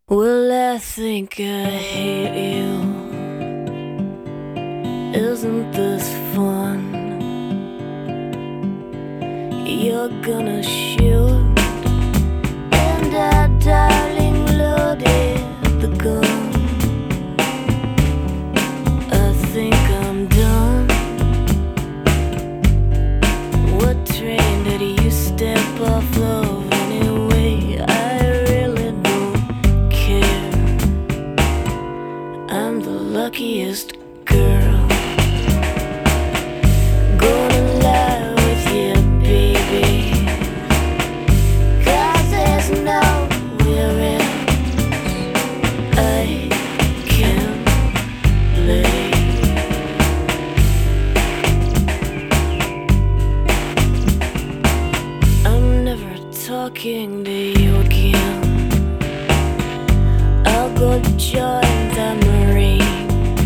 Well, I think I hate you. Isn't this fun? You're gonna shoot, and our darling loaded the gun. I think I'm done. What train did you step off of anyway? I really don't care. I'm the luckiest girl. Gonna lie with you, baby, 'cause there's nowhere else I can play. I'm never talking to you again. I'll go join the Marines,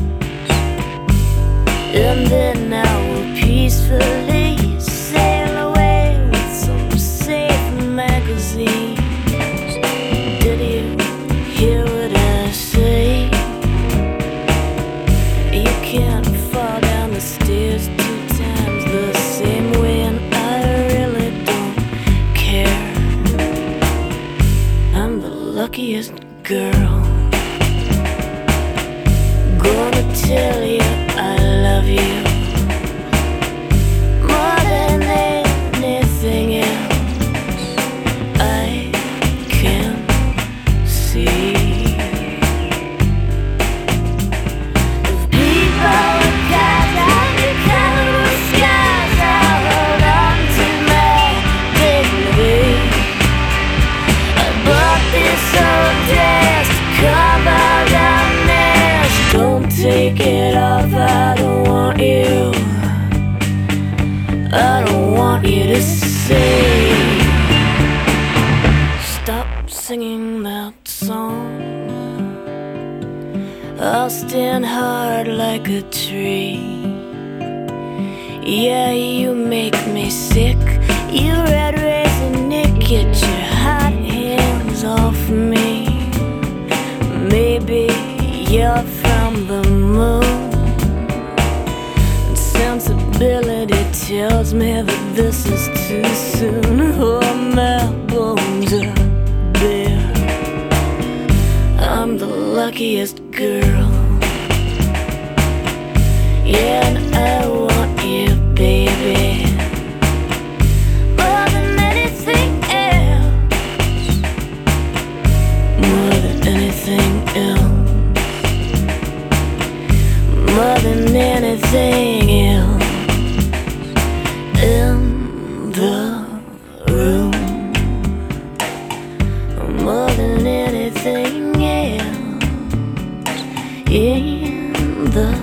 and then I will peacefully sail away with some safe magazines. Did you hear what I say? You can't fall down the stairs 2 times the same way, and I really don't care. I'm the luckiest girl. Gonna tell you I love you more than anything else I can see. If people look guys out the color skies, I'll hold on to my dignity. I bought this old dress to cover the mess. Don't take it off, I don't want you. I don't want you to say. Stop singing that song. I'll stand hard like a tree. Yeah, you make me sick. You red raisin Nick, get your hot hands off me. Maybe you're from the moon. Sensibility tells me that this is too soon. Oh, my bones are bare. I'm the luckiest girl. Yeah, and I want you, baby, more than anything else. More than anything else. More than anything else in the room. More than anything else in the